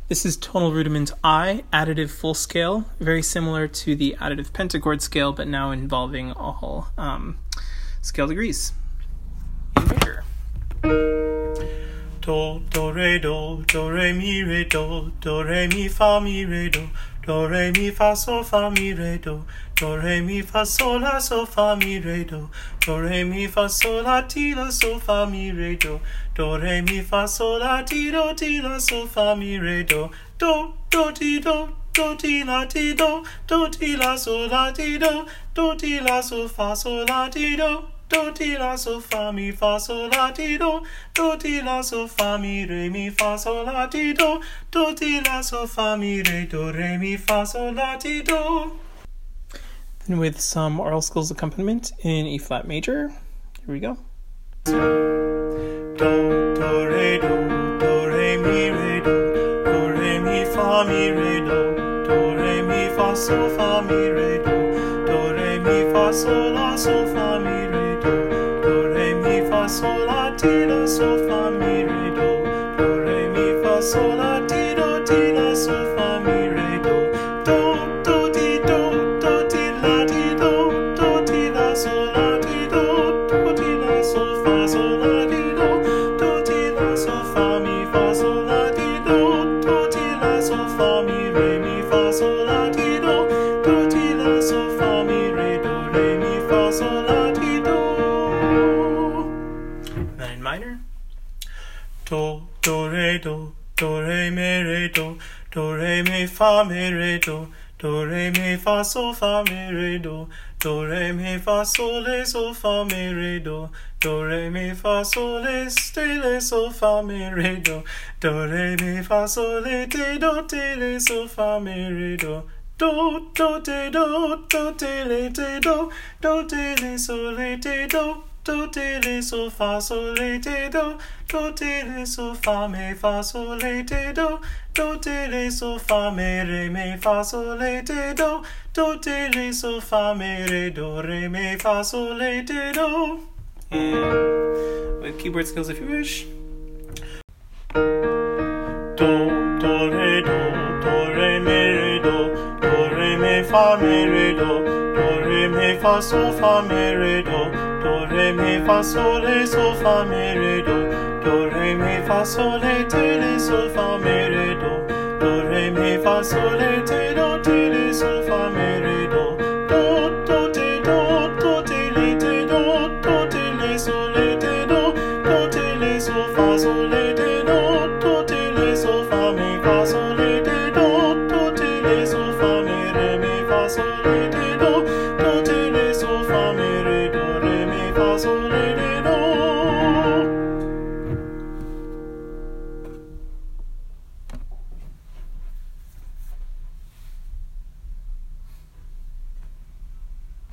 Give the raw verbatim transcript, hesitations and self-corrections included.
This is tonal rudiment I, additive full scale, very similar to the additive pentachord scale, but now involving all um, scale degrees. E major. Do, do, re, do, do, re, mi, re, do, do, re, mi, fa, mi, re, do, do, re, mi, fa, sol, fa, mi, re, do, do, re, mi, fa, sol, la, sol, fa, mi, re, do, do, re, mi, fa, sol, la, ti, la, sol, fa, mi, re, do, do, re, mi, fa, sol, la, ti, do, ti, la, sol, fa, mi, re, do, do, do, ti, do, do, ti, la, ti, do, do, ti, la, sol, la, ti, do, do, ti, la, sol, fa, sol, la, ti, do, do, ti, la, sol, fa, mi, fa, sol, la, ti, do, do, ti, la, sol, fa, mi, re, mi, fa, sol, la, ti, do, do, ti, la, sol, fa, mi, re, do, re, mi, fa, sol, la, ti, do. Then with some oral skills accompaniment in E flat major. Here we go. Do, do, re, do, do, re, mi, re, do, do, re, mi, fa, mi, re, do, do, re, mi, fa, sol, fa, mi, re, do, do, re, mi, fa, sol, la, sol, fa, mi, re, do, do, re, mi, fa, sol, la, ti, la, sol, fa, mi, re, do, do, re, mi, fa, sol, la, ti, do, ti, la, sol, fa, mi, re, do, do, do, ti, do, do, ti, la, ti, do, do, ti, la, sol, la, ti, do, do, ti, la, sol, fa, sol, la, ti, do, do, ti, la, sol, fa, mi, fa, sol, la, ti, do, do, ti, la, sol, fa, mi, re, mi, fa, sol, la, ti, do, do, ti, la, sol, fa, mi, re, do, re, mi, fa, sol, la, ti, do. Then in minor. Do, do, re, do, do, re, mi, re, do, do, re, mi, fa, mi, re, do, do, re, mi, fa, sol, fa, mi, re, do, do, re, mi, fa, sol, le, sol, fa, mi, re, do, do, re, mi, fa, sol, le, te, le, sol, fa, mi, re, do, do, re, mi, fa, sol, le, te, do, te, le, sol, fa, mi, re, do, do, do, te, do, do, te, le, te, do, do, te, le, sol, le, te, do, do, te, le, sol, fa, sol, le, te, do, do, te, le, sol, fa, mi, fa, sol, le, te, do, do, te, le, sol, fa, mi, re, mi, fa, sol, le, te, do, do, te, le, sol, fa, mi, re, do, re, mi, fa, sol, le, te, do. And with keyboard skills if you wish. Do, do, re, do, do, re, mi, re, do, do, re, mi, fa, mi, re, do, do, re, mi, fa, sol, fa, mi, re, do, do, re, mi, fa, sol, le, sol, fa, mi, re, do, do, re, mi, fa, sol, le, te, le, sol, fa, mi, re, do, do, re, mi, fa, sol, le, te, do, te, le, sol, fa, mi, re, do, do, do, te, do, do, te, le, te, do, do, te, le, sol, le, te, do, do, te, le, sol, fa, sol, le, te, do, do, te, le, sol, fa, mi, fa, sol, le, te, do, do, te, le, sol, fa, mi, re, mi, fa, sol, le, te,